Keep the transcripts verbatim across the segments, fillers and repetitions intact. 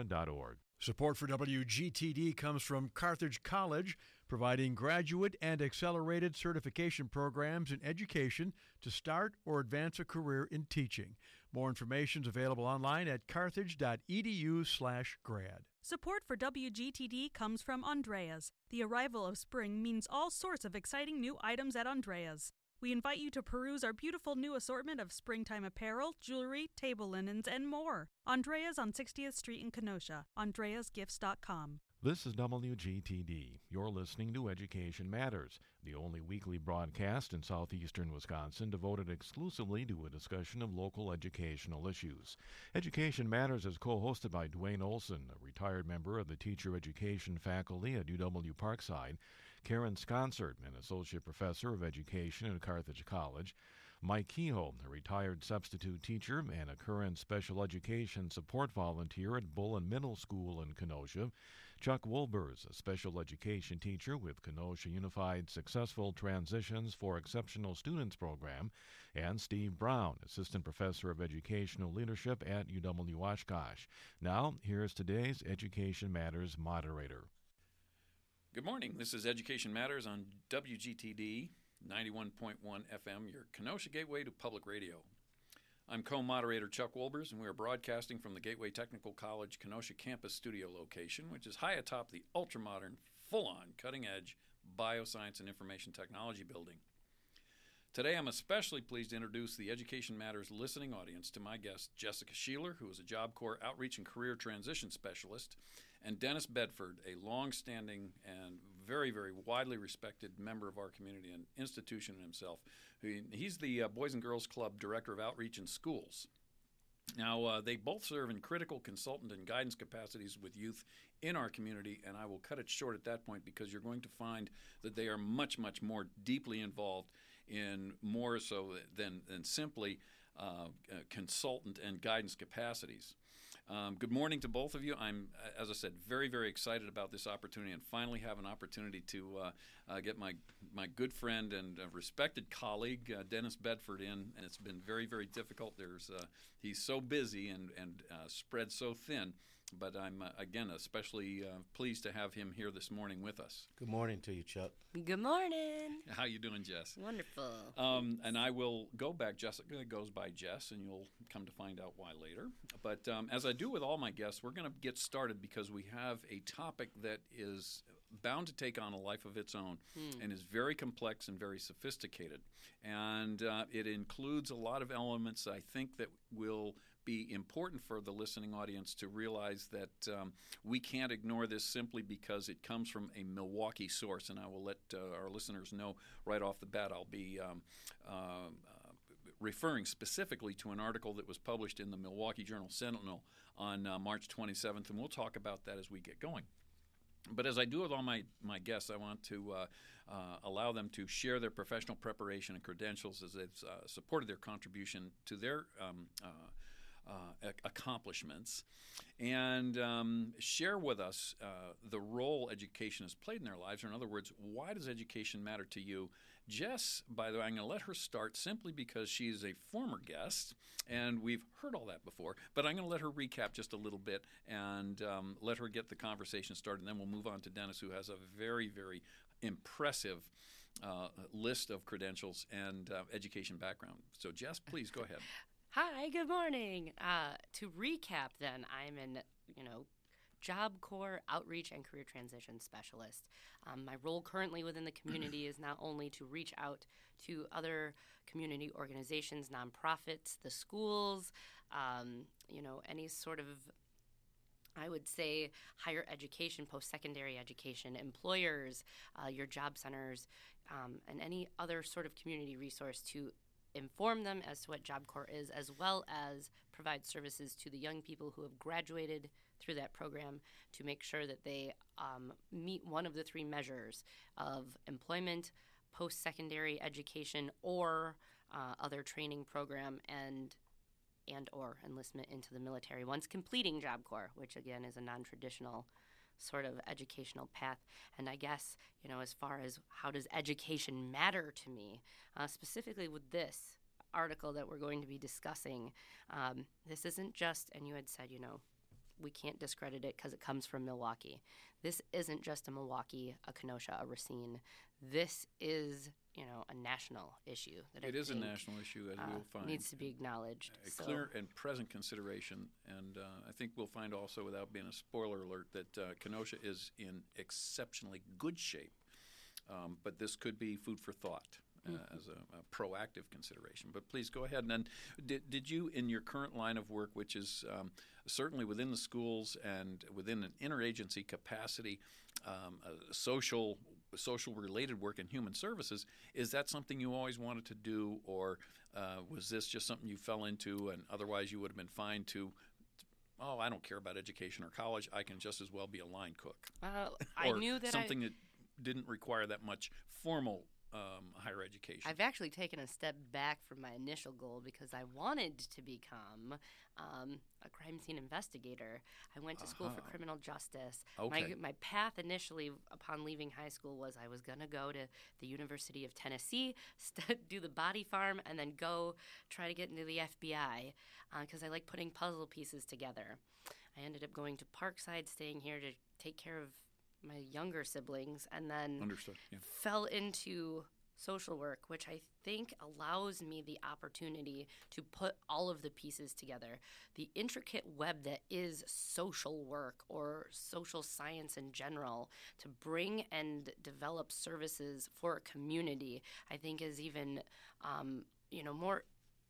dot org. Support for W G T D comes from Carthage College, providing graduate and accelerated certification programs in education to start or advance a career in teaching. More information is available online at carthage.edu slash grad. Support for W G T D comes from Andreas. The arrival of spring means all sorts of exciting new items at Andreas. We invite you to peruse our beautiful new assortment of springtime apparel, jewelry, table linens, and more. Andreas on sixtieth Street in Kenosha. andreas gifts dot com. This is W G T D. You're listening to Education Matters, the only weekly broadcast in southeastern Wisconsin devoted exclusively to a discussion of local educational issues. Education Matters is co-hosted by Dwayne Olson, a retired member of the teacher education faculty at U W Parkside, Karen Sconsert, an associate professor of education at Carthage College, Mike Kehoe, a retired substitute teacher and a current special education support volunteer at Bullen Middle School in Kenosha, Chuck Wolbers, a special education teacher with Kenosha Unified Successful Transitions for Exceptional Students program, and Steve Brown, assistant professor of educational leadership at U W Oshkosh. Now, here's today's Education Matters moderator. Good morning. This is Education Matters on W G T D ninety-one point one F M, your Kenosha gateway to public radio. I'm co-moderator Chuck Wolbers, and we are broadcasting from the Gateway Technical College Kenosha campus studio location, which is high atop the ultra-modern, full-on, cutting-edge bioscience and information technology building. Today, I'm especially pleased to introduce the Education Matters listening audience to my guest, Jessica Sheeler, who is a Job Corps Outreach and Career Transition Specialist, and Dennis Bedford, a long-standing and very, very widely respected member of our community and institution himself. He's the uh, Boys and Girls Club Director of Outreach in Schools. Now, uh, they both serve in critical consultant and guidance capacities with youth in our community, and I will cut it short at that point because you're going to find that they are much, much more deeply involved in more so than, than simply uh, uh, consultant and guidance capacities. Um, good morning to both of you. I'm, as I said, very, very excited about this opportunity and finally have an opportunity to uh, uh, get my my good friend and uh, respected colleague, uh, Dennis Bedford, in. And it's been very, very difficult. There's uh, he's so busy and, and uh, spread so thin. But I'm, uh, again, especially uh, pleased to have him here this morning with us. Good morning to you, Chuck. Good morning. How you doing, Jess? Wonderful. Um, and I will go back. Jessica goes by Jess, and you'll come to find out why later. But um, as I do with all my guests, we're going to get started because we have a topic that is bound to take on a life of its own hmm. and is very complex and very sophisticated. And uh, it includes a lot of elements, I think, that will be important for the listening audience to realize that um, we can't ignore this simply because it comes from a Milwaukee source. And I will let uh, our listeners know right off the bat I'll be um, uh, uh, referring specifically to an article that was published in the Milwaukee Journal Sentinel on uh, March twenty-seventh, and we'll talk about that as we get going. But as I do with all my, my guests, I want to uh, uh, allow them to share their professional preparation and credentials as they've uh, supported their contribution to their um, uh, Uh, accomplishments, and um, share with us uh, the role education has played in their lives, or in other words, why does education matter to you? Jess, by the way, I'm going to let her start simply because she is a former guest, and we've heard all that before, but I'm going to let her recap just a little bit and um, let her get the conversation started, and then we'll move on to Dennis, who has a very, very impressive uh, list of credentials and uh, education background. So, Jess, please go ahead. Hi, good morning. Uh, to recap then, I'm an, you know, Job Corps Outreach and Career Transition Specialist. Um, my role currently within the community is not only to reach out to other community organizations, nonprofits, the schools, um, you know, any sort of, I would say, higher education, post-secondary education, employers, uh, your job centers, um, and any other sort of community resource to inform them as to what Job Corps is, as well as provide services to the young people who have graduated through that program to make sure that they um, meet one of the three measures of employment, post-secondary education, or uh, other training program, and and or enlistment into the military once completing Job Corps, which again is a non-traditional sort of educational path. And I guess, you know, as far as how does education matter to me, uh, specifically with this article that we're going to be discussing, um, this isn't just, and you had said, you know, we can't discredit it because it comes from Milwaukee. This isn't just a Milwaukee, a Kenosha, a Racine. This is, you know, a national issue. That It I is a think, national issue, as uh, we'll find. needs to be acknowledged. A So- clear and present consideration, and uh, I think we'll find also, without being a spoiler alert, that uh, Kenosha is in exceptionally good shape. Um, but this could be food for thought uh, Mm-hmm. as a, a proactive consideration. But please go ahead. And then, did, did you, in your current line of work, which is um, certainly within the schools and within an interagency capacity, um, a social social related work in human services, is that something you always wanted to do, or uh, was this just something you fell into and otherwise you would have been fine to, oh, I don't care about education or college, I can just as well be a line cook? Uh, I or knew that something I, that didn't require that much formal um, higher education. I've actually taken a step back from my initial goal because I wanted to become um, a crime scene investigator. I went to school for Aha. criminal justice. Okay. My, my path initially upon leaving high school was I was going to go to the University of Tennessee, st- do the body farm, and then go try to get into the F B I because uh, I like putting puzzle pieces together. I ended up going to Parkside, staying here to take care of my younger siblings, and then Understood. Yeah. fell into social work, which I think allows me the opportunity to put all of the pieces together. The intricate web that is social work or social science in general, to bring and develop services for a community, I think is even, um, you know, more,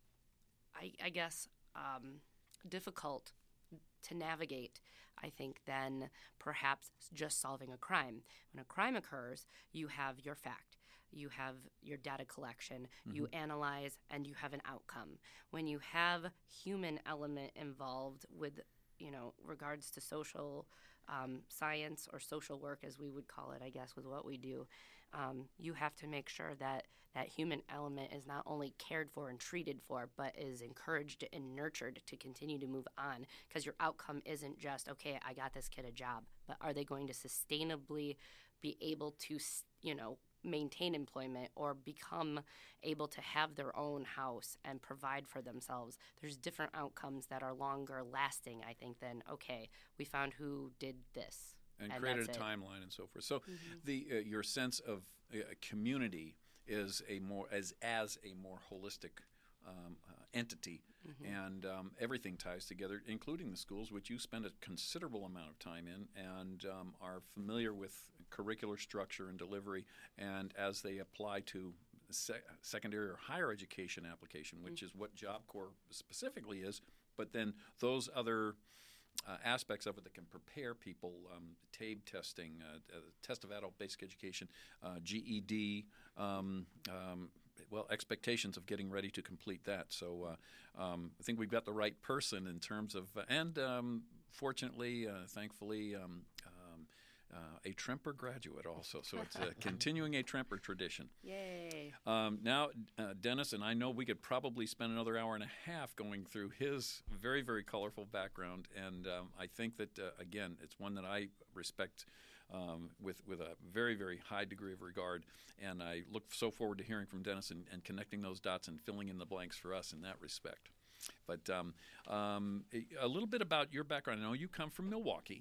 I, I guess, um, difficult to navigate, I think, than perhaps just solving a crime. When a crime occurs, you have your fact, you have your data collection, mm-hmm. you analyze, and you have an outcome. When you have human element involved with, you know, regards to social um, science or social work, as we would call it, I guess, with what we do, um, you have to make sure that that human element is not only cared for and treated for, but is encouraged and nurtured to continue to move on, because your outcome isn't just, okay, I got this kid a job, but are they going to sustainably be able to, you know, maintain employment or become able to have their own house and provide for themselves? There's different outcomes that are longer lasting, I think, than, okay, we found who did this. And, and created a that's it. timeline and so forth. So Mm-hmm. the uh, your sense of uh, community is a more as as a more holistic um, uh, entity, Mm-hmm. and um, everything ties together, including the schools, which you spend a considerable amount of time in, and um, are familiar with curricular structure and delivery, and as they apply to se- secondary or higher education application, which mm-hmm. is what Job Corps specifically is, but then those other Uh, aspects of it that can prepare people, um, TABE testing, uh, uh, test of adult basic education, uh, G E D, um, um, well, expectations of getting ready to complete that. So uh, um, I think we've got the right person in terms of, uh, and um, fortunately, uh, thankfully, um, um, uh, a Tremper graduate also. So it's uh, continuing a Tremper tradition. Yay. Um, now, uh, Dennis, and I know we could probably spend another hour and a half going through his very, very colorful background, and um, I think that, uh, again, it's one that I respect um, with, with a very, very high degree of regard, and I look so forward to hearing from Dennis and, and connecting those dots and filling in the blanks for us in that respect. But um, um, a little bit about your background. I know you come from Milwaukee.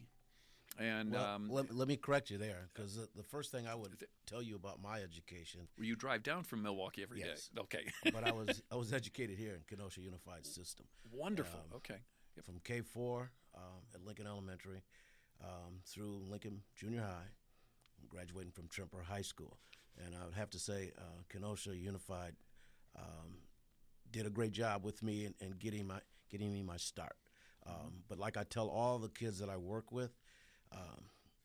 And well, um, let, let me correct you there, because the, the first thing I would tell you about my education. You drive down from Milwaukee every yes. day. Okay. But I was I was educated here in Kenosha Unified System. Wonderful. Um, okay. Yep. From K four um, at Lincoln Elementary um, through Lincoln Junior High, graduating from Tremper High School. And I would have to say uh, Kenosha Unified um, did a great job with me in, in getting my getting me my start. Um, mm-hmm. But like I tell all the kids that I work with, Um,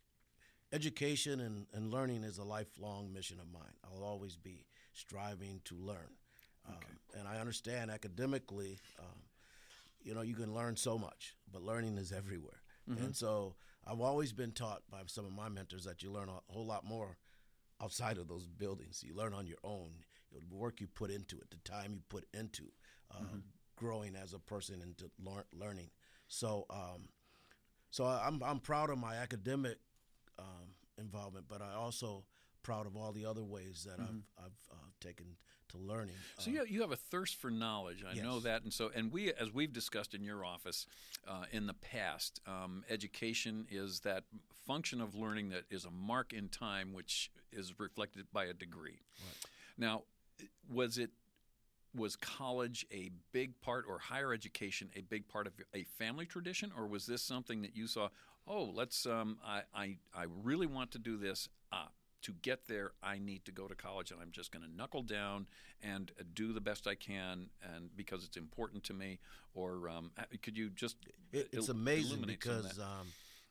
education and, and learning is a lifelong mission of mine. I'll always be striving to learn. Okay. Um, and I understand academically, um, you know, you can learn so much, but learning is everywhere. Mm-hmm. And so I've always been taught by some of my mentors that you learn a whole lot more outside of those buildings. You learn on your own, you know, the work you put into it, the time you put into um, mm-hmm. growing as a person and to lear- learning. So, um, So I'm I'm proud of my academic um, involvement, but I also proud of all the other ways that mm-hmm. I've, I've uh, taken to learning. So uh, you, you have a thirst for knowledge. I yes. know that. And so, and we, as we've discussed in your office uh, in the past, um, education is that function of learning that is a mark in time, which is reflected by a degree. Right. Now, was it was college a big part, or higher education a big part of a family tradition, or was this something that you saw? Oh, let's. Um, I, I I really want to do this. Ah, to get there, I need to go to college, and I'm just going to knuckle down and uh, do the best I can, and because it's important to me. Or um, could you just? It, it's il- amazing because um,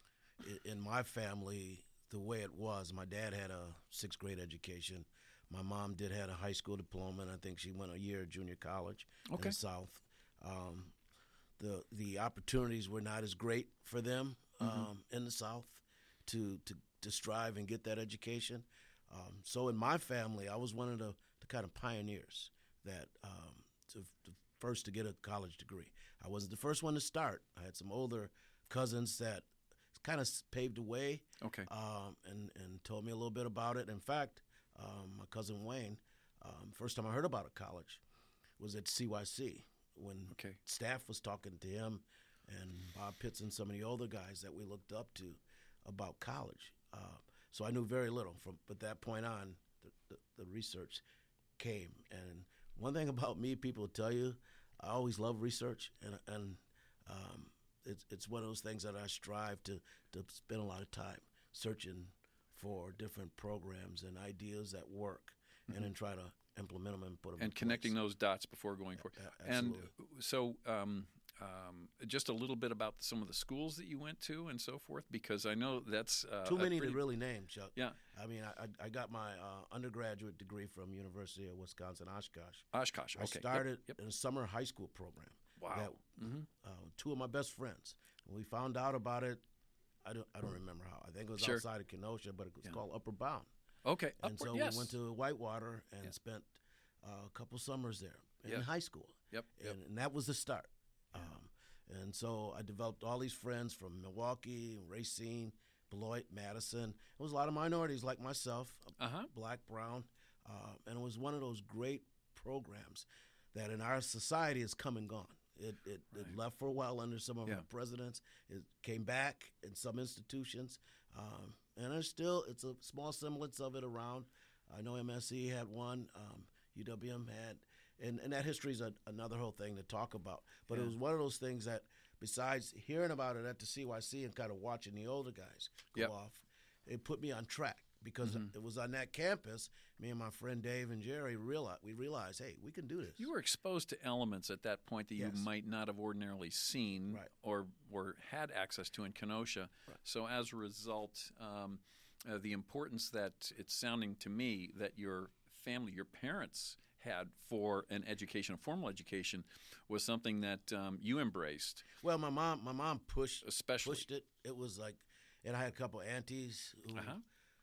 in my family, the way it was, my dad had a sixth grade education. My mom did had a high school diploma, and I think she went a year at junior college okay. in the South. Um, the the opportunities were not as great for them um, mm-hmm. in the South to, to to strive and get that education. Um, so in my family, I was one of the, the kind of pioneers that um, to, to first to get a college degree. I wasn't the first one to start. I had some older cousins that kind of paved the way okay. um, and, and told me a little bit about it. In fact, Um, my cousin Wayne, um, first time I heard about a college was at C Y C when okay. staff was talking to him and Bob Pitts and some of the older guys that we looked up to about college. Uh, so I knew very little. From But that point on, the, the, the research came. And one thing about me, people will tell you, I always love research, and, and um, it's, it's one of those things that I strive to, to spend a lot of time searching for different programs and ideas that work, mm-hmm. and then try to implement them and put them and in connecting place. those dots before going forward. A- and absolutely. so, um, um, just a little bit about some of the schools that you went to and so forth, because I know that's uh, too many pretty... to really name, Chuck. Yeah, I mean, I, I got my uh, undergraduate degree from University of Wisconsin Oshkosh. Oshkosh. Okay. I started yep, yep. in a summer high school program. Wow. That, mm-hmm. uh, two of my best friends. When we found out about it, I don't I don't remember how. I think it was Sure. outside of Kenosha, but it was Yeah. called Upper Bound. Okay. And Upward, so yes. we went to Whitewater and Yeah. spent uh, a couple summers there in Yeah. high school. Yep. yep. And, and that was the start. Yeah. Um, and so I developed all these friends from Milwaukee, Racine, Beloit, Madison. It was a lot of minorities like myself, Uh-huh. black, brown. Uh, and it was one of those great programs that in our society has come and gone. It, it, Right. it left for a while under some of Yeah. our presidents. It came back in some institutions. Um, and there's still, it's a small semblance of it around. I know M S E had one, um, U W M had, and, and that history is a, another whole thing to talk about. But Yeah. it was one of those things that, besides hearing about it at the C Y C and kind of watching the older guys go Yep. off, it put me on track because Mhm. it was on that campus. Me and my friend Dave and Jerry realized we realized, hey, we can do this. You were exposed to elements at that point that Yes. you might not have ordinarily seen Right. or or had access to in Kenosha. Right. So as a result, um, uh, the importance that it's sounding to me that your family, your parents had for an education, a formal education, was something that um, you embraced, Well, my mom, my mom pushed especially. pushed it. It was like, and I had a couple aunties who, Uh-huh.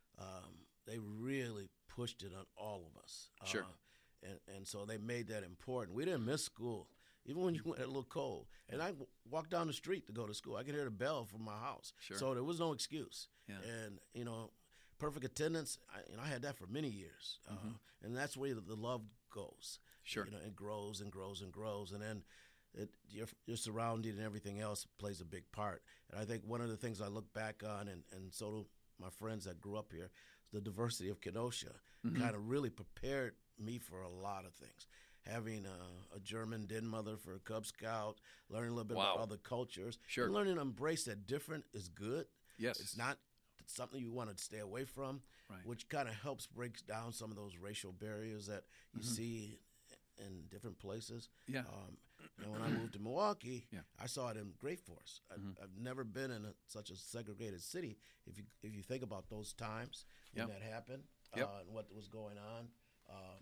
um, they really pushed it on all of us. Sure. Uh, and and so they made that important. We didn't miss school, even when you went a little cold. And I w- walked down the street to go to school. I could hear the bell from my house. Sure. So there was no excuse. Yeah. And you know, perfect attendance. I, you know, I had that for many years. Uh, and that's where the, the love goes. Sure. You know, it grows and grows and grows, and then it, your your surrounding and everything else plays a big part. And I think one of the things I look back on, and, and so do my friends that grew up here, the diversity of Kenosha Mhm. kind of really prepared me for a lot of things. Having a, a German den mother for a Cub Scout, learning a little bit Wow. about other cultures, Sure. and learning to embrace that different is good. Yes. It's not something you want to stay away from, Right. which kind of helps break down some of those racial barriers that you Mhm. see in different places. Yeah. Um, and when I moved to Milwaukee, Yeah. I saw it in Great Force. I, Mhm. I've never been in a, such a segregated city. If you if you think about those times when Yep. that happened Yep. uh, and what was going on, um,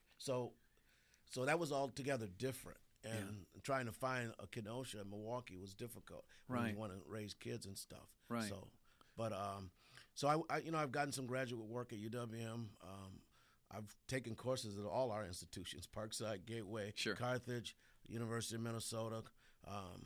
so so that was altogether different. And trying to find a Kenosha in Milwaukee was difficult when Right. you want to raise kids and stuff. Right. So, but um, so I, I you know I've gotten some graduate work at U W M. Um, I've taken courses at all our institutions: Parkside, Gateway, Sure. Carthage, University of Minnesota. Um,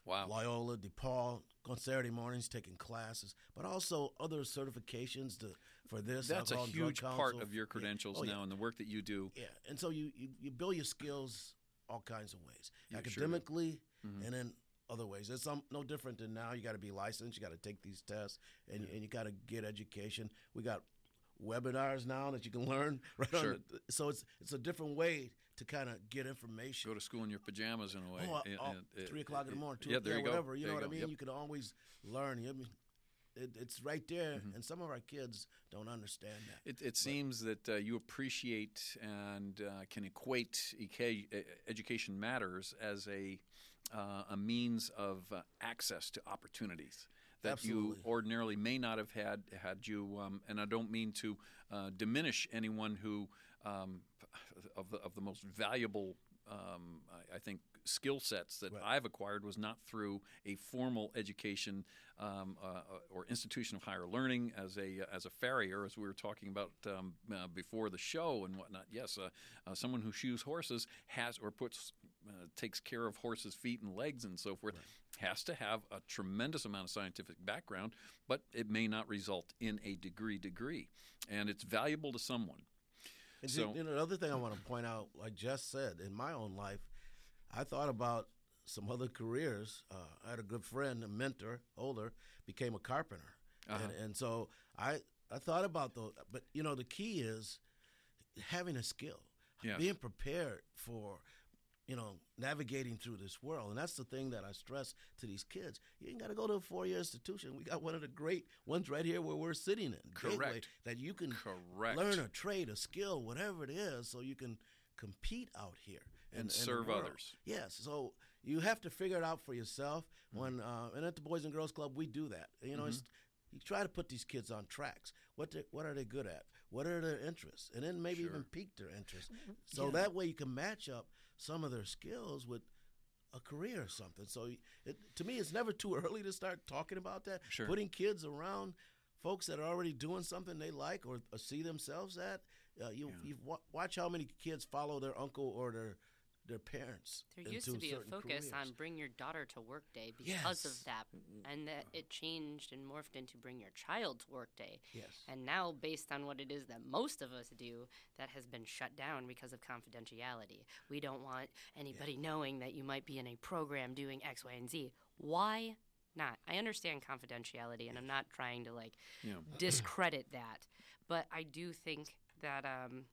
Wow. Loyola, DePaul, on Saturday mornings taking classes, but also other certifications to for this. That's a Alcohol and Drug huge part Council. of your Yeah. credentials Oh, now yeah. and the work that you do. Yeah, and so you, you, you build your skills all kinds of ways, You sure do. academically, Mhm. and then other ways. It's um, no different than now. You got to be licensed. You got to take these tests, and and you got to get education. We got webinars now that you can learn. Right on Sure. the, so it's it's a different way to kind of get information. Go to school in your pajamas in a way. Oh, And- oh, and it- three o'clock in the it- morning, two, yeah, there you go. whatever. You There know what go. I mean? Yep. You can always learn. You know, I mean, it, it's right there, Mhm. and some of our kids don't understand that. It, it seems that uh, you appreciate and uh, can equate E K, uh, Education Matters as a uh, a means of uh, access to opportunities that Absolutely. you ordinarily may not have had had you. Um, and I don't mean to uh, diminish anyone who um, of the of the most valuable. Um, I, I think skill sets that Right. I've acquired was not through a formal education um, uh, or institution of higher learning as a as a farrier, as we were talking about um, uh, before the show and whatnot. Yes, uh, uh, someone who shoes horses has or puts uh, takes care of horses' feet and legs and so forth. Has to have a tremendous amount of scientific background, but it may not result in a degree degree, and it's valuable to someone. And So- you know, another thing I want to point out, like Jess said, in my own life, I thought about some other careers. Uh, I had a good friend, a mentor, older, became a carpenter, Uh-huh. and, and so I I thought about those. But you know, the key is having a skill, Yes. being prepared for, you know, navigating through this world, and that's the thing that I stress to these kids. You ain't got to go to a four-year institution. We got one of the great ones right here where we're sitting in, Gateway, Correct. that you can Correct. learn a trade, a skill, whatever it is, so you can compete out here And in- in the serve world. others. Yes, so you have to figure it out for yourself. Mm-hmm. When uh, and at the Boys and Girls Club, we do that. You know, it's, you try to put these kids on tracks. What they, what are they good at? What are their interests? And then maybe Sure. even pique their interest. So that way you can match up some of their skills with a career or something. So it, to me, it's never too early to start talking about that. Sure. Putting kids around folks that are already doing something they like or, or see themselves at. Uh, you Yeah. you wa- watch how many kids follow their uncle or their their parents. There used to into be a certain focus careers. on bring your daughter to work day because Yes. of that, and that it changed and morphed into bring your child to work day. Yes. And now, based on what it is that most of us do, that has been shut down because of confidentiality. We don't want anybody knowing that you might be in a program doing X, Y, and Z. Why not? I understand confidentiality, and I'm not trying to like Yeah. discredit that, but I do think that um,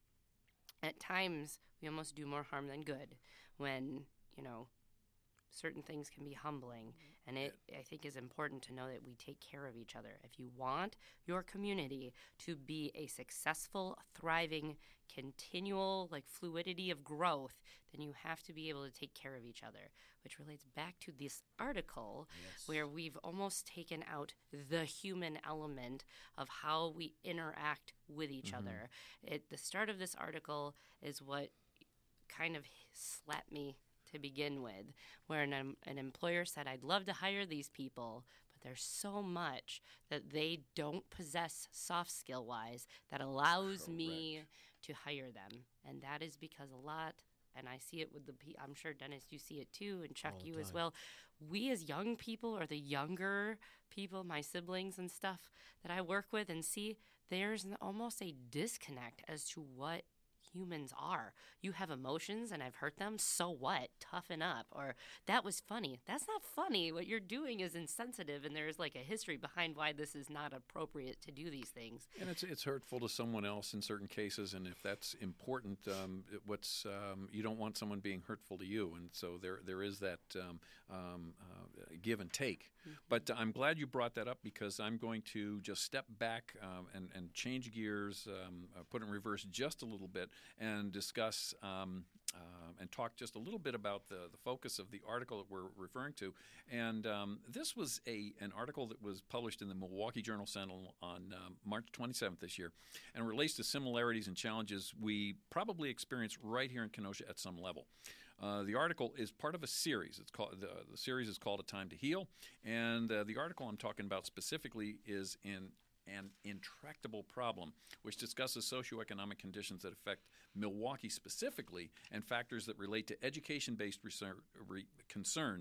at times we almost do more harm than good when, you know, certain things can be humbling. And it, I think, is important to know that we take care of each other. If you want your community to be a successful, thriving, continual, like, fluidity of growth, then you have to be able to take care of each other, which relates back to this article where we've almost taken out the human element of how we interact with each other. At the start of this article is what kind of slapped me to begin with, where an, um, an employer said, I'd love to hire these people, but there's so much that they don't possess soft skill wise that allows me to hire them. And that is because a lot, and I see it with the, pe- I'm sure Dennis, you see it too, and Chuck, All the you as time. well. We as young people, or the younger people, my siblings and stuff that I work with and see, there's an, almost a disconnect as to what humans are. You have emotions and I've hurt them, so what? Toughen up. Or that was funny. That's not funny. What you're doing is insensitive, and there's like a history behind why this is not appropriate to do these things. And it's it's hurtful to someone else in certain cases, and if that's important, um, it- what's um, you don't want someone being hurtful to you, and so there there is that um, um, uh, give and take. But I'm glad you brought that up because I'm going to just step back um, and and change gears, um, uh, put it in reverse just a little bit, and discuss. Um, Um, and talk just a little bit about the, the focus of the article that we're referring to. And um, this was a an article that was published in the Milwaukee Journal Sentinel on um, March twenty-seventh this year, and relates to similarities and challenges we probably experience right here in Kenosha at some level. Uh, the article is part of a series. It's called the, the series is called A Time to Heal, and uh, the article I'm talking about specifically is in An Intractable Problem, which discusses socioeconomic conditions that affect Milwaukee specifically and factors that relate to education-based research, re- concerns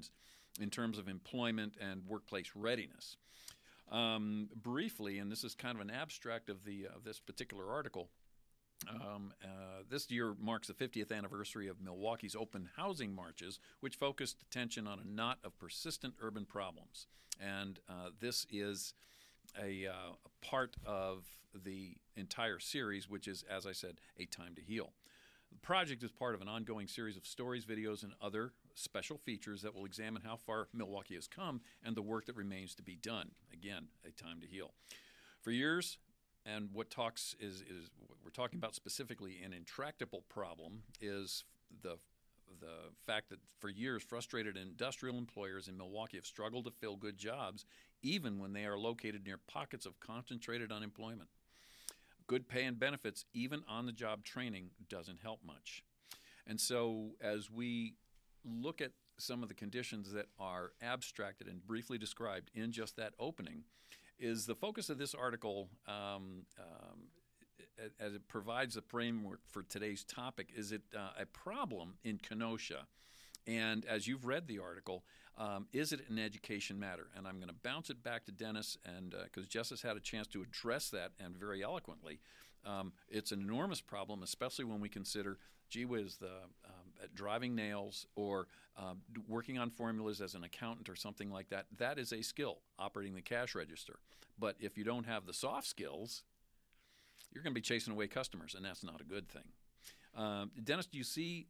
in terms of employment and workplace readiness. Um, briefly, and this is kind of an abstract of the of this particular article, um, uh, this year marks the fiftieth anniversary of Milwaukee's open housing marches, which focused attention on a knot of persistent urban problems. And uh, this is a, uh, a part of the entire series, which is, as I said, A Time to Heal. The project is part of an ongoing series of stories, videos, and other special features that will examine how far Milwaukee has come and the work that remains to be done. Again, A Time to Heal. For years, and what talks is, is what we're talking about specifically an intractable problem is the the fact that for years frustrated industrial employers in Milwaukee have struggled to fill good jobs even when they are located near pockets of concentrated unemployment. Good pay and benefits, even on-the-job training, doesn't help much. And so as we look at some of the conditions that are abstracted and briefly described in just that opening, is the focus of this article, um, um, as it provides a framework for today's topic, is it uh, a problem in Kenosha? And as you've read the article, um, is it an education matter? And I'm going to bounce it back to Dennis, and because uh, Jess has had a chance to address that, and very eloquently. Um, it's an enormous problem, especially when we consider, gee whiz, the um, driving nails or um, working on formulas as an accountant or something like that. That is a skill, operating the cash register. But if you don't have the soft skills, you're going to be chasing away customers, and that's not a good thing. Um, Dennis, do you see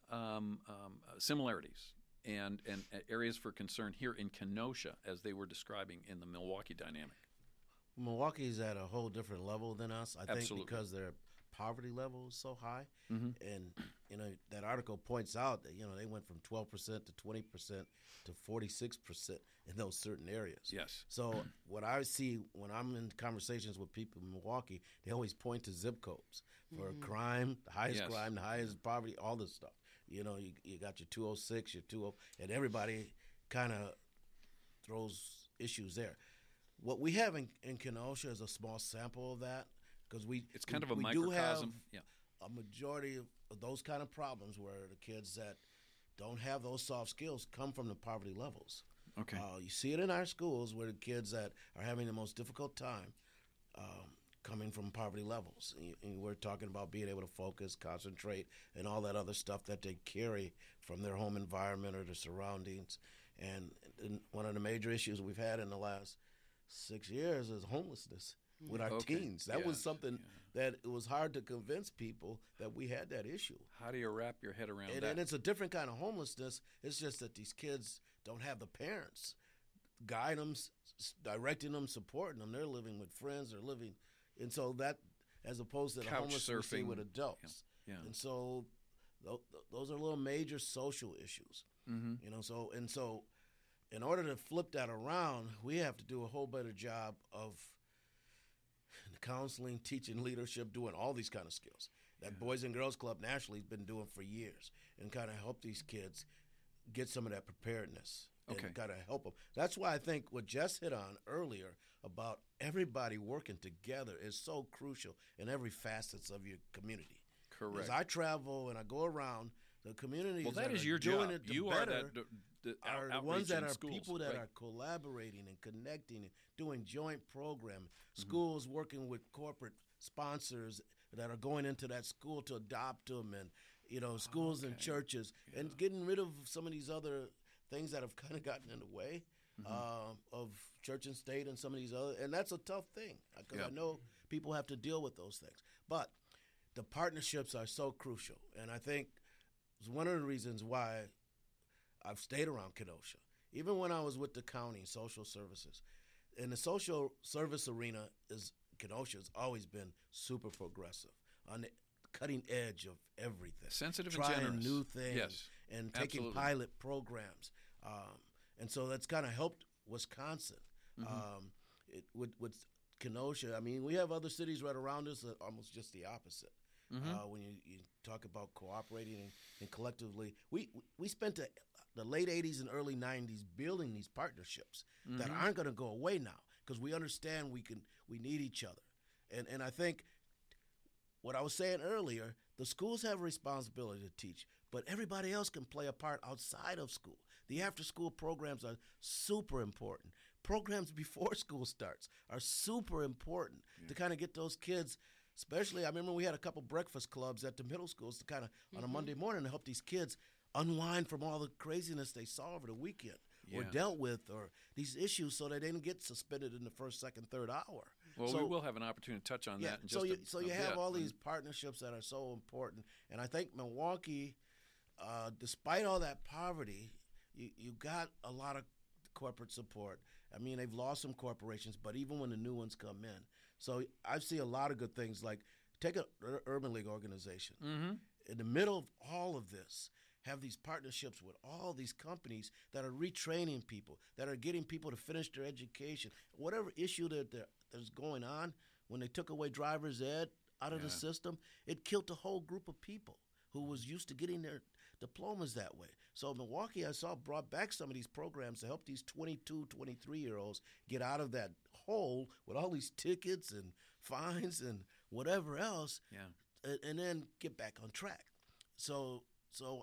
um, um, similarities and, and areas for concern here in Kenosha as they were describing in the Milwaukee dynamic? Milwaukee's at a whole different level than us, I think, Absolutely. because their poverty level is so high. Mm-hmm. And, you know, that article points out that, you know, they went from twelve percent to twenty percent to forty-six percent in those certain areas. Yes. So what I see when I'm in conversations with people in Milwaukee, they always point to zip codes for Mhm. crime, the highest Yes. crime, the highest poverty, all this stuff. You know, you, you got your two oh six, your two oh, and everybody kind of throws issues there. What we have in, in Kenosha is a small sample of that, because we It's kind we, of a we do have microcosm. Yeah. a majority of, of those kind of problems where the kids that don't have those soft skills come from the poverty levels. Okay. Uh, you see it in our schools where the kids that are having the most difficult time um, coming from poverty levels. And, you, and we're talking about being able to focus, concentrate, and all that other stuff that they carry from their home environment or their surroundings. And, and one of the major issues we've had in the last six years is homelessness with our Okay. teens. That was Yes. something that it was hard to convince people that we had that issue. How do you wrap your head around And, that? and it's a different kind of homelessness. It's just that these kids don't have the parents guide them, s- s- directing them, supporting them. They're living with friends. They're living, and so that, as opposed to the Couch homeless we see surfing. with adults. Yeah. And so th- th- those are little major social issues. Mm-hmm. You know, so and so in order to flip that around, we have to do a whole better job of counseling, teaching, leadership, doing all these kind of skills that Yeah. Boys and Girls Club nationally has been doing for years, and kind of help these kids get some of that preparedness and Okay. kind of help them. That's why I think what Jess hit on earlier about everybody working together is so crucial in every facets of your community. Correct. As I travel and I go around, the communities well, that that is are your doing job. it the You better are that the, the out, are the outreach ones that in are schools, people that right? are collaborating and connecting and doing joint programming. Mm-hmm. Schools working with corporate sponsors that are going into that school to adopt them, and you know, schools and okay. churches, and getting rid of some of these other things that have kind of gotten in the way Mm-hmm. uh, of church and state and some of these other, and that's a tough thing because Yeah. I know people have to deal with those things. But the partnerships are so crucial, and I think it's one of the reasons why I've stayed around Kenosha. Even when I was with the county social services, in the social service arena, is Kenosha's always been super progressive, on the cutting edge of everything, Sensitive trying and generous. new things, Yes. and taking Absolutely. pilot programs. Um, and so that's kind of helped Wisconsin. Mm-hmm. Um, it, with, with Kenosha, I mean, we have other cities right around us that are almost just the opposite. Mm-hmm. Uh, when you, you talk about cooperating and, and collectively, we we spent the, the late eighties and early nineties building these partnerships that Mm-hmm. aren't going to go away now because we understand we can we need each other, and and I think what I was saying earlier, the schools have a responsibility to teach, but everybody else can play a part outside of school. The after-school programs are super important. Programs before school starts are super important yeah. to kind of get those kids, especially, I remember we had a couple breakfast clubs at the middle schools to kind of, mm-hmm. on a Monday morning, to help these kids unwind from all the craziness they saw over the weekend yeah. or dealt with, or these issues, so they didn't get suspended in the first, second, third hour. Well, so, we will have an opportunity to touch on yeah, that in so just you, a, So a you bit. have all these partnerships that are so important, and I think Milwaukee, uh, despite all that poverty, you, you got a lot of corporate support. I mean, they've lost some corporations, but even when the new ones come in. So I see a lot of good things, like take an Urban League organization. Mm-hmm. In the middle of all of this, have these partnerships with all these companies that are retraining people, that are getting people to finish their education. Whatever issue that that's going on, when they took away driver's ed out of yeah. the system, it killed a whole group of people who was used to getting their diplomas that way. So Milwaukee, I saw, brought back some of these programs to help these twenty-two, twenty-three-year-olds get out of that hole with all these tickets and fines and whatever else, yeah. and, and then get back on track. So, so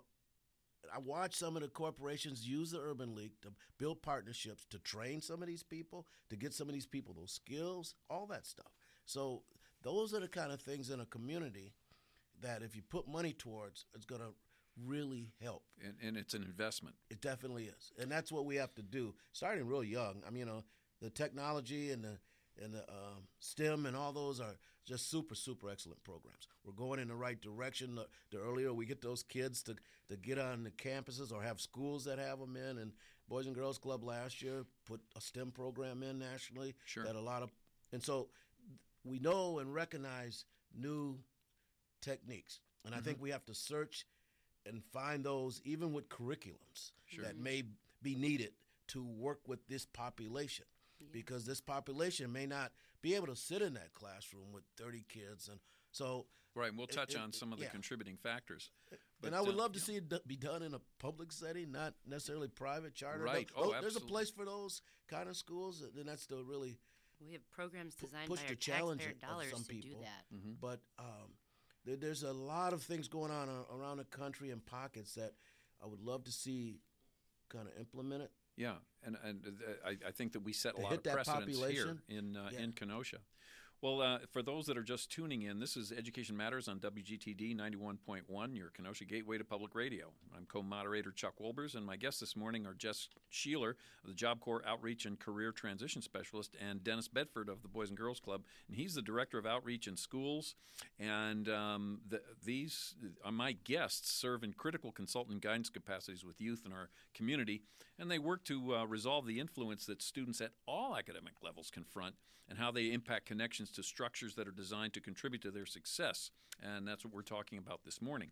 I watched some of the corporations use the Urban League to build partnerships to train some of these people, to get some of these people those skills, all that stuff. So those are the kind of things in a community that if you put money towards, it's going to really help. And, and it's an investment. It definitely is. And that's what we have to do, starting real young. I mean, you know, the technology and the and the um, STEM and all those are just super, super excellent programs. We're going in the right direction. The, the earlier we get those kids to, to get on the campuses or have schools that have them in, and Boys and Girls Club last year put a STEM program in nationally. Sure. That a lot of, and so we know and recognize new techniques. And I mm-hmm. think we have to search and find those, even with curriculums sure. that may be needed to work with this population. Yeah. Because this population may not be able to sit in that classroom with thirty kids. And so right, and we'll touch it, on some of the yeah. contributing factors. But, and I would uh, love to yeah. see it be done in a public setting, not necessarily private charter. Right. But, oh, there's absolutely. a place for those kind of schools, and that's the really we have programs designed push by the our challenge taxpayer of dollars some to people. do that. Mm-hmm. But um, there, there's a lot of things going on uh, around the country in pockets that I would love to see kind of implemented. Yeah, and and uh, I, I think that we set a To lot hit of that precedents population. here in uh, Yeah. in Kenosha. Well, uh, for those that are just tuning in, this is Education Matters on W G T D ninety-one point one, your Kenosha gateway to public radio. I'm co-moderator Chuck Wolbers, and my guests this morning are Jess Sheeler of the Job Corps Outreach and Career Transition Specialist, and Dennis Bedford of the Boys and Girls Club, and he's the Director of Outreach in Schools. And um, the, these, uh, my guests, serve in critical consultant and guidance capacities with youth in our community, and they work to uh, resolve the influence that students at all academic levels confront and how they impact connections to structures that are designed to contribute to their success. And that's what we're talking about this morning.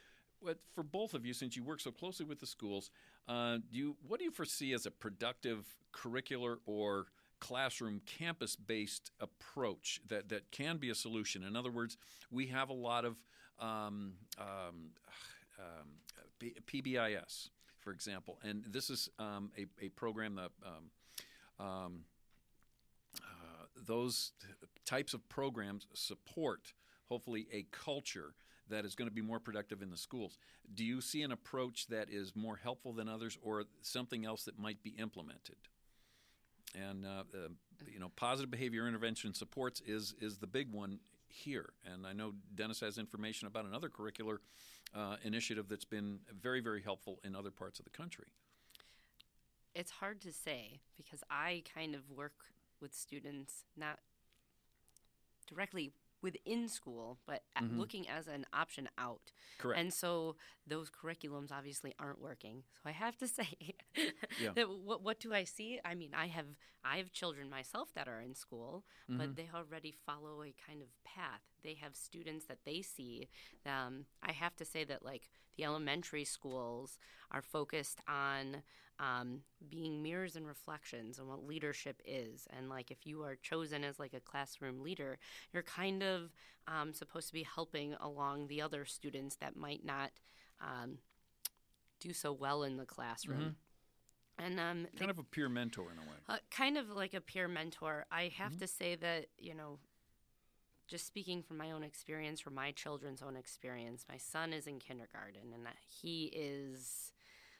But for both of you, since you work so closely with the schools, uh, do you, what do you foresee as a productive curricular or classroom campus-based approach that, that can be a solution? In other words, we have a lot of um, um, um, P B I S, for example, and this is um, a, a program that um, um, uh, those types of programs support, hopefully, a culture that is going to be more productive in the schools. Do you see an approach that is more helpful than others, or something else that might be implemented? And uh, uh, you know, positive behavior intervention supports is is the big one here. And I know Dennis has information about another curricular uh, initiative that's been very, very helpful in other parts of the country. It's hard to say because I kind of work with students not directly within school, but at Mm-hmm. looking as an option out. Correct. And so those curriculums obviously aren't working. So I have to say Yeah. that what what do I see? I mean, I have I have children myself that are in school, Mm-hmm. but they already follow a kind of path. They have students that they see. Um, I have to say that like the elementary schools are focused on um, being mirrors and reflections on what leadership is. And like if you are chosen as like a classroom leader, you're kind of um, supposed to be helping along the other students that might not um, do so well in the classroom. Mm-hmm. And um, Kind they, of a peer mentor in a way. uh, kind of like a peer mentor. I have Mm-hmm. to say that, you know, just speaking from my own experience, from my children's own experience, my son is in kindergarten, and he is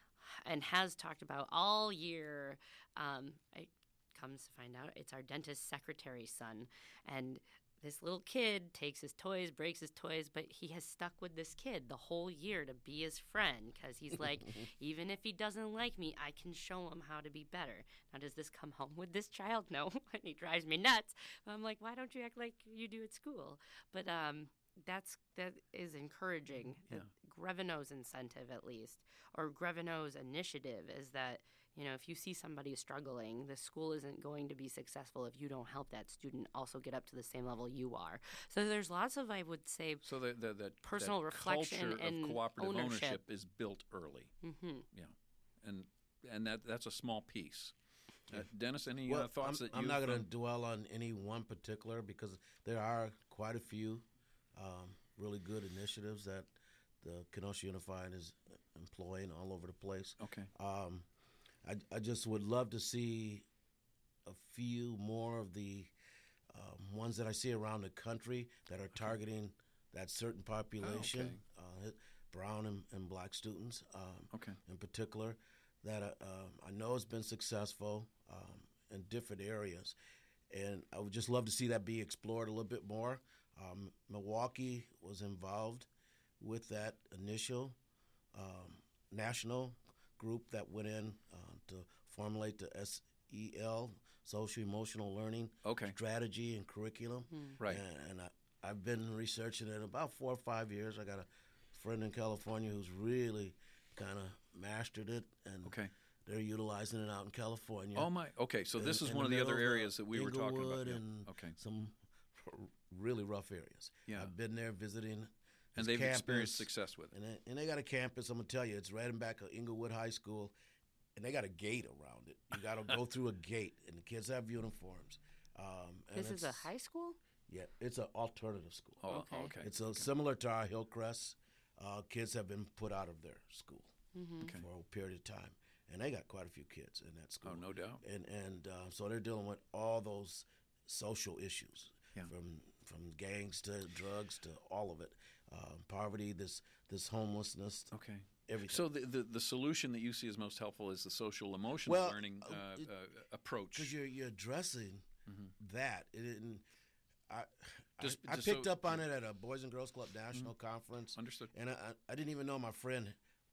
and has talked about all year. Um, I comes to find out it's our dentist secretary's son, and this little kid takes his toys, breaks his toys, but he has stuck with this kid the whole year to be his friend because he's like, even if he doesn't like me, I can show him how to be better. Now, does this come home with this child? No, and he drives me nuts. I'm like, why don't you act like you do at school? But um, that's that is encouraging. Yeah. Greveno's incentive, at least, or Greveno's initiative, is that, you know, if you see somebody struggling, the school isn't going to be successful if you don't help that student also get up to the same level you are. So there's lots of, I would say, So the, the, the personal that reflection culture and of cooperative ownership. ownership is built early. Mm-hmm. Yeah, and and that that's a small piece. Uh, Dennis, any Well, uh, thoughts I'm, that I'm you've, not going um, to dwell on any one particular because there are quite a few um, really good initiatives that the Kenosha Unified is employing all over the place. Okay. Um, I, I just would love to see a few more of the um, ones that I see around the country that are targeting that certain population, okay. uh, brown and, and black students um, Okay. in particular, that uh, um, I know has been successful um, in different areas. And I would just love to see that be explored a little bit more. Um, Milwaukee was involved with that initial um, national group that went in uh, to formulate the S E L, Social Emotional Learning Okay. Strategy and Curriculum. Right. And, and I, I've been researching it about four or five years. I got a friend in California who's really kind of mastered it, and Okay. they're utilizing it out in California. Oh my. Okay, so this In- is in one of the middle other uh, areas that we were talking about. Inglewood Yeah. and Okay. some r- really rough areas. Yeah. I've been there visiting. And his they've campus, experienced success with it. And they, and they got a campus. I'm gonna tell you, it's right in back of Inglewood High School, and they got a gate around it. You got to go through a gate, and the kids have uniforms. Um, and This is a it's- high school? Yeah, it's an alternative school. Oh, Okay. okay. It's a, similar to our Hillcrest. Uh, kids have been put out of their school Mm-hmm. Okay. for a period of time, and they got quite a few kids in that school. Oh, no doubt. And and uh, so they're dealing with all those social issues, Yeah. from from gangs to drugs to all of it, um, poverty, this this homelessness, Okay. everything. So the, the the solution that you see as most helpful is the social emotional Well, learning uh, uh, it- uh, approach. because you're you're addressing that, it didn't. I Just- I, I just picked so- up on it at a Boys and Girls Club National Conference. Understood. And I, I I didn't even know my friend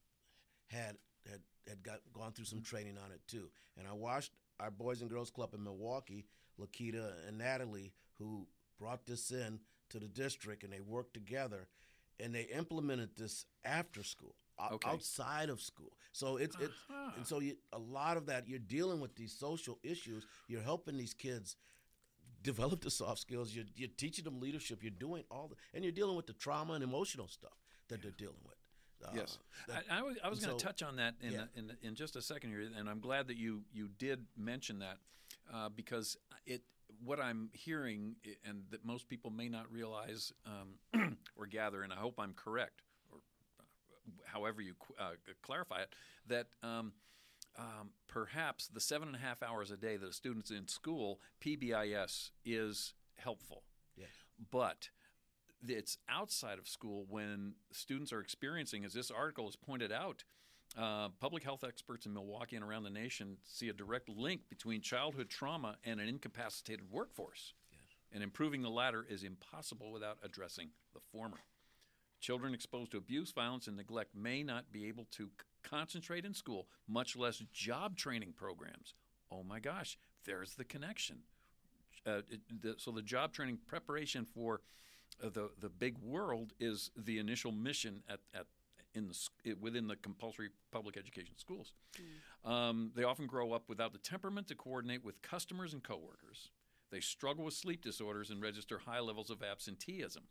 had had had got gone through some training on it too. And I watched our Boys and Girls Club in Milwaukee, Lakita and Natalie, who brought this in to the district, and they worked together, and they implemented this after school, o- Okay. outside of school. So it's it's Uh-huh. and so you, a lot of that, you're dealing with these social issues. You're helping these kids develop the soft skills. You're, you're teaching them leadership. You're doing all the, and you're dealing with the trauma and emotional stuff that they're dealing with. Uh, Yes, that- I, I was, I was and going to so- touch on that in, yeah. in in just a second here, and I'm glad that you you did mention that uh, because it what I'm hearing i- and that most people may not realize um, or gather, and I hope I'm correct, or uh, however you qu- uh, clarify it, that. Um, Um, perhaps the seven and a half hours a day that a student's in school, P B I S is helpful. Yes. But it's outside of school when students are experiencing, as this article has pointed out, uh, public health experts in Milwaukee and around the nation see a direct link between childhood trauma and an incapacitated workforce. Yes. And improving the latter is impossible without addressing the former. Children exposed to abuse, violence, and neglect may not be able to c- concentrate in school, much less job training programs. Oh my gosh, there's the connection. Uh, it, the, so the job training preparation for uh, the the big world is the initial mission at, at in the s- it, within the compulsory public education schools. Um, they often grow up without the temperament to coordinate with customers and coworkers. They struggle with sleep disorders and register high levels of absenteeism.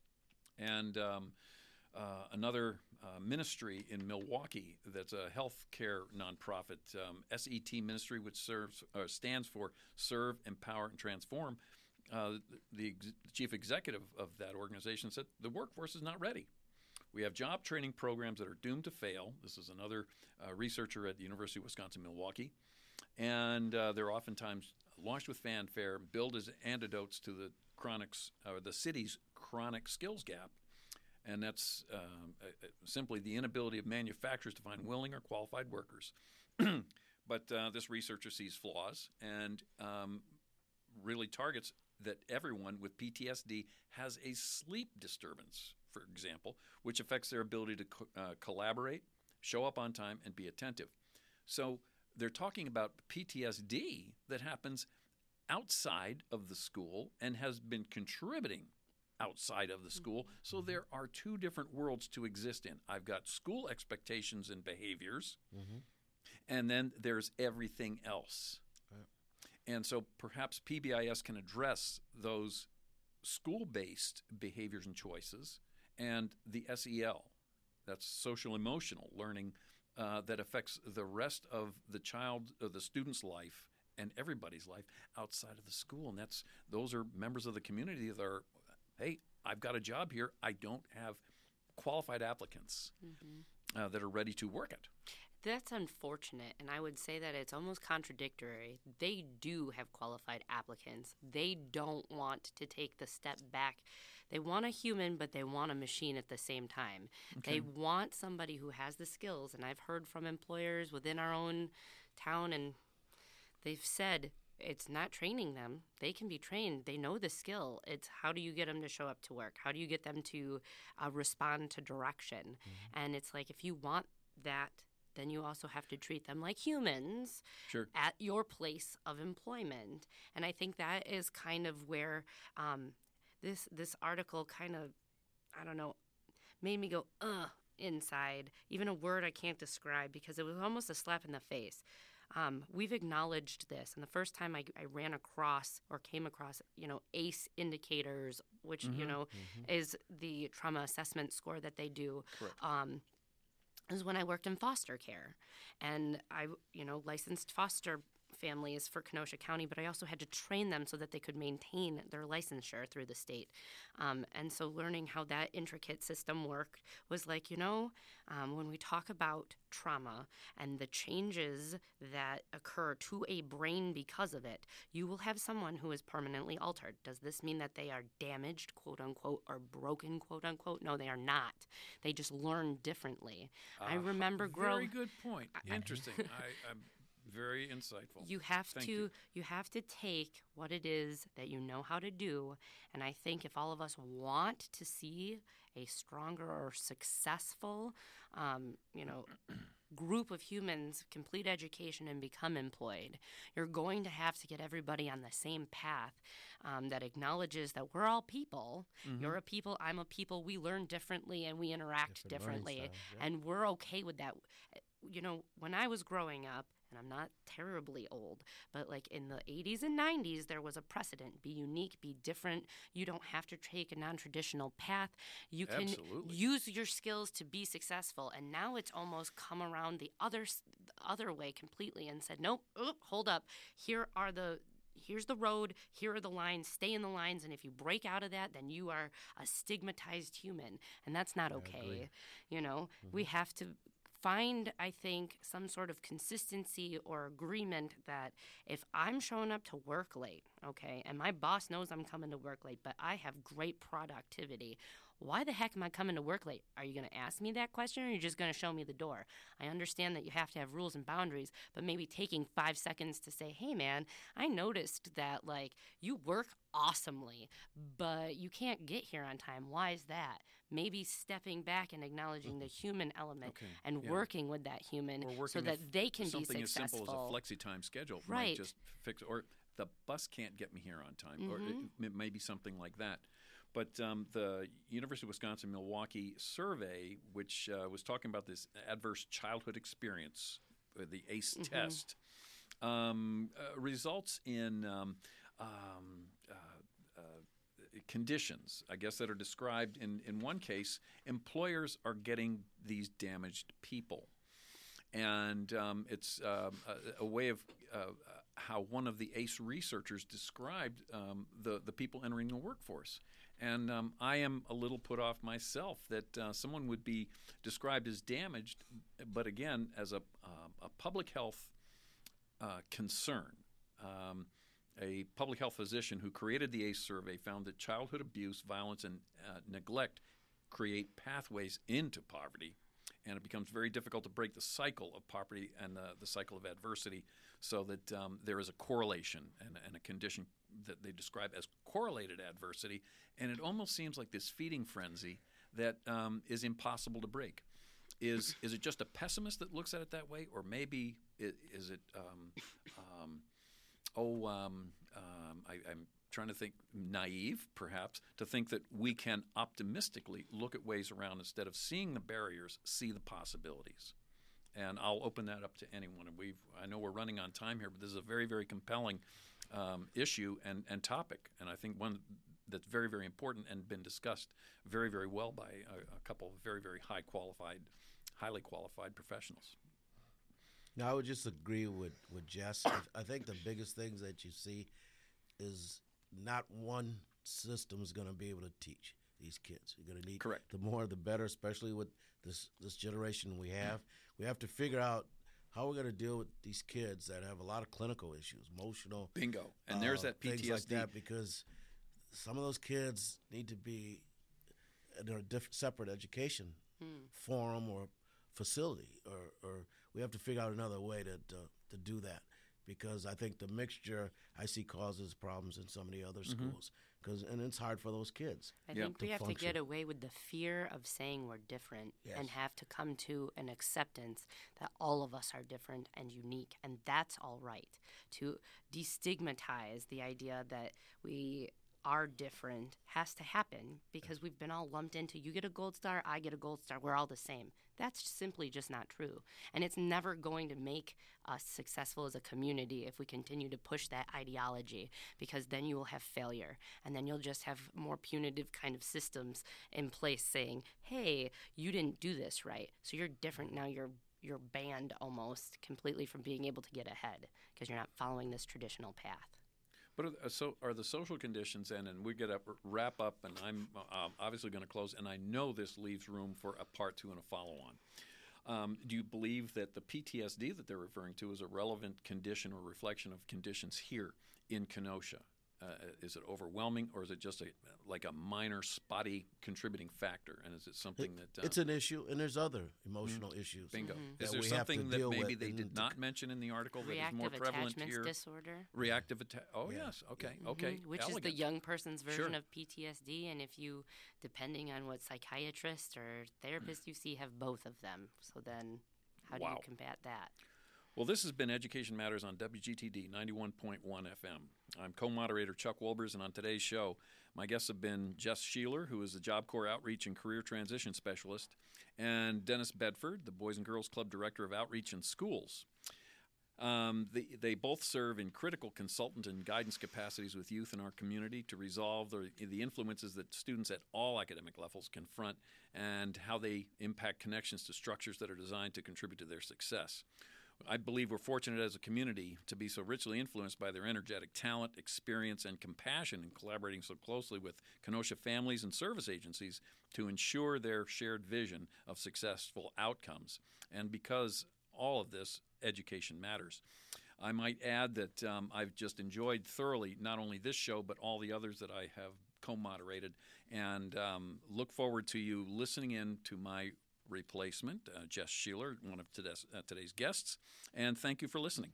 And um, uh, another uh, ministry in Milwaukee that's a healthcare nonprofit, um, S E T Ministry, which serves uh, stands for Serve, Empower, and Transform. Uh, the ex- chief executive of that organization said the workforce is not ready. We have job training programs that are doomed to fail. This is another uh, researcher at the University of Wisconsin-Milwaukee. And uh, they're oftentimes launched with fanfare, billed as antidotes to the chronics or the city's chronic skills gap. And that's um, uh, simply the inability of manufacturers to find willing or qualified workers. But uh, this researcher sees flaws and um, really targets that everyone with P T S D has a sleep disturbance, for example, which affects their ability to co- uh, collaborate, show up on time, and be attentive. So they're talking about P T S D that happens outside of the school and has been contributing outside of the school. So there are two different worlds to exist in. I've got school expectations and behaviors, mm-hmm. and then there's everything else. Right. And so perhaps P B I S can address those school-based behaviors and choices and the S E L, that's social-emotional learning, uh, that affects the rest of the child, of the student's life and everybody's life outside of the school. And that's those are members of the community that are, hey, I've got a job here. I don't have qualified applicants mm-hmm. uh, that are ready to work it. That's unfortunate, and I would say that it's almost contradictory. They do have qualified applicants. They don't want to take the step back. They want a human, but they want a machine at the same time. Okay. They want somebody who has the skills, and I've heard from employers within our own town, and they've said it's not training them. They can be trained. They know the skill. It's how do you get them to show up to work? How do you get them to uh, respond to direction? Mm-hmm. And it's like if you want that, then you also have to treat them like humans sure. at your place of employment. And I think that is kind of where um, this this article kind of, I don't know, made me go, ugh, inside. Even a word I can't describe because it was almost a slap in the face. Um, we've acknowledged this. And the first time I, I ran across or came across, you know, A C E indicators, which, mm-hmm. you know, mm-hmm. is the trauma assessment score that they do. Correct. Um, is when I worked in foster care. And I, you know, licensed foster families for Kenosha County, but I also had to train them so that they could maintain their licensure through the state. Um, and so learning how that intricate system worked was like, you know, um, when we talk about trauma and the changes that occur to a brain because of it, you will have someone who is permanently altered. Does this mean that they are damaged, quote unquote, or broken, quote unquote? No, they are not. They just learn differently. Uh, I remember growing. Very good point. Interesting. I, I'm Very insightful. You have Thank to you. you have to take what it is that you know how to do, and I think if all of us want to see a stronger or successful, um, you know, group of humans complete education and become employed, you're going to have to get everybody on the same path um, that acknowledges that we're all people. Mm-hmm. You're a people, I'm a people. We learn differently and we interact Different differently, styles, yeah. and we're okay with that. You know, when I was growing up, and I'm not terribly old, but like in the eighties and nineties, there was a precedent. Be unique, be different. You don't have to take a non-traditional path. You can Absolutely. use your skills to be successful. And now it's almost come around the other, the other way completely and said, nope, oop, hold up. Here are the... Here's the road, here are the lines, stay in the lines, and if you break out of that, then you are a stigmatized human, and that's not okay. You know, mm-hmm. we have to find, I think, some sort of consistency or agreement that if I'm showing up to work late, okay, and my boss knows I'm coming to work late, but I have great productivity, why the heck am I coming to work late? Are you going to ask me that question, or are you just going to show me the door? I understand that you have to have rules and boundaries, but maybe taking five seconds to say, hey, man, I noticed that, like, you work awesomely, but you can't get here on time. Why is that? Maybe stepping back and acknowledging the human element okay. and yeah. working with that human so that they can be successful. Something as simple as a flexi time schedule right. might just fix, or the bus can't get me here on time, mm-hmm. or it, it may be something like that. But um, the University of Wisconsin-Milwaukee survey, which uh, was talking about this adverse childhood experience, uh, the A C E mm-hmm. test, um, uh, results in um, um, uh, uh, conditions, I guess, that are described in, in one case. Employers are getting these damaged people. And um, it's um, a, a way of uh, how one of the A C E researchers described um, the, the people entering the workforce. And um, I am a little put off myself that uh, someone would be described as damaged, but again, as a, uh, a public health uh, concern. Um, a public health physician who created the ACE survey found that childhood abuse, violence, and uh, neglect create pathways into poverty, and it becomes very difficult to break the cycle of poverty and uh, the cycle of adversity, so that um, there is a correlation and, and a condition that they describe as correlated adversity, and it almost seems like this feeding frenzy that um, is impossible to break. Is is it just a pessimist that looks at it that way, or maybe it, is it um, um, oh um, um, I, I'm trying to think naive, perhaps, to think that we can optimistically look at ways around instead of seeing the barriers, see the possibilities. And I'll open that up to anyone. And we've I know we're running on time here, but this is a very, very compelling um, issue and, and topic, and I think one that's very, very important and been discussed very, very well by a, a couple of very, very high qualified, highly qualified professionals. Now, I would just agree with, with Jess. I, I think the biggest things that you see is not one system is going to be able to teach these kids. You're going to need Correct. The more, the better, especially with this this generation we have. We have to figure out how we're going to deal with these kids that have a lot of clinical issues, emotional. Bingo. And there's uh, that P T S D. Things like that, because some of those kids need to be in a different, separate education Hmm. forum or facility, or, or we have to figure out another way to, to to do that, because I think the mixture I see causes problems in some of the other Mm-hmm. schools, because and it's hard for those kids. I Yeah. think we To have to function. get away with the fear of saying we're different Yes. and have to come to an acceptance that all of us are different and unique, and that's all right. To destigmatize the idea that we are different has to happen, because we've been all lumped into, you get a gold star, I get a gold star, we're all the same. That's simply just not true. And it's never going to make us successful as a community if we continue to push that ideology, because then you will have failure. And then you'll just have more punitive kind of systems in place saying, hey, you didn't do this right, so you're different now, you're you're banned almost completely from being able to get ahead because you're not following this traditional path. But are, so are the social conditions, and, and we get to wrap up, and I'm uh, obviously going to close, and I know this leaves room for a part two and a follow-on. Um, do you believe that the P T S D that they're referring to is a relevant condition or reflection of conditions here in Kenosha? Uh, is it overwhelming, or is it just a, like a minor, spotty contributing factor? And is it something It- that... Uh, it's an issue, and there's other emotional issues. bingo. that Is there we have to something that deal maybe with they and did to- not mention in the article that is more Reactive prevalent attachments here? disorder. Reactive atta- Oh, Yeah. yes. Okay. Mhm, Okay. Which is the Elegant. young person's version Sure. of P T S D, and if you, depending on what psychiatrist or therapist you see, have both of them. So then, how do Wow. you combat that? Well, this has been Education Matters on W G T D ninety-one point one F M. I'm co-moderator Chuck Wolbers, and on today's show, my guests have been Jess Sheeler, who is the Job Corps Outreach and Career Transition Specialist, and Dennis Bedford, the Boys and Girls Club Director of Outreach in Schools. Um, they, they both serve in critical consultant and guidance capacities with youth in our community to resolve the, the influences that students at all academic levels confront and how they impact connections to structures that are designed to contribute to their success. I believe we're fortunate as a community to be so richly influenced by their energetic talent, experience, and compassion in collaborating so closely with Kenosha families and service agencies to ensure their shared vision of successful outcomes. And because all of this, education matters. I might add that um, I've just enjoyed thoroughly not only this show, but all the others that I have co-moderated, and um, look forward to you listening in to my replacement, uh, Jess Sheeler, one of today's, uh, today's guests, and thank you for listening.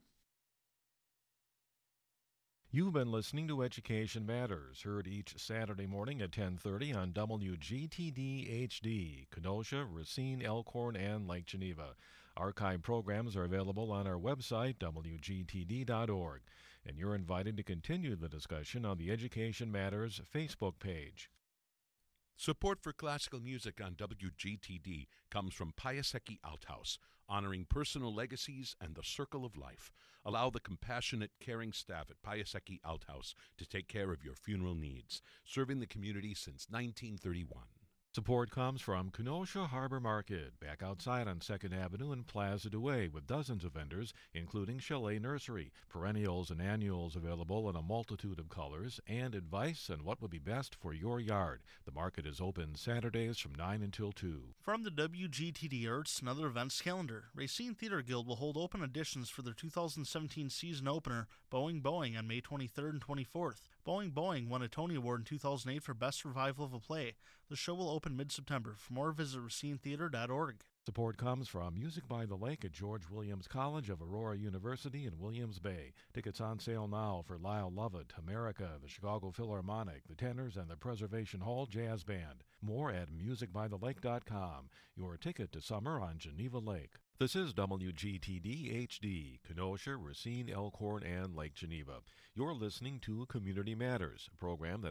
You've been listening to Education Matters, heard each Saturday morning at ten thirty on W G T D H D, Kenosha, Racine, Elkhorn, and Lake Geneva. Archive programs are available on our website, W G T D dot org, and you're invited to continue the discussion on the Education Matters Facebook page. Support for classical music on W G T D comes from Piasecki Althouse, honoring personal legacies and the circle of life. Allow the compassionate, caring staff at Piasecki Althouse to take care of your funeral needs, serving the community since nineteen thirty-one. Support comes from Kenosha Harbor Market, back outside on second Avenue in Plaza Douay, with dozens of vendors, including Chalet Nursery, perennials and annuals available in a multitude of colors, and advice on what would be best for your yard. The market is open Saturdays from nine until two. From the W G T D Arts and other events calendar, Racine Theater Guild will hold open auditions for their two thousand seventeen season opener, Boing Boing, on May twenty-third and twenty-fourth. Boing Boing won a Tony Award in two thousand eight for Best Revival of a Play. The show will open mid-September. For more, visit racine theater dot org. Support comes from Music by the Lake at George Williams College of Aurora University in Williams Bay. Tickets on sale now for Lyle Lovett, America, the Chicago Philharmonic, the Tenors, and the Preservation Hall Jazz Band. More at music by the lake dot com. Your ticket to summer on Geneva Lake. This is W G T D H D, Kenosha, Racine, Elkhorn, and Lake Geneva. You're listening to Community Matters, a program that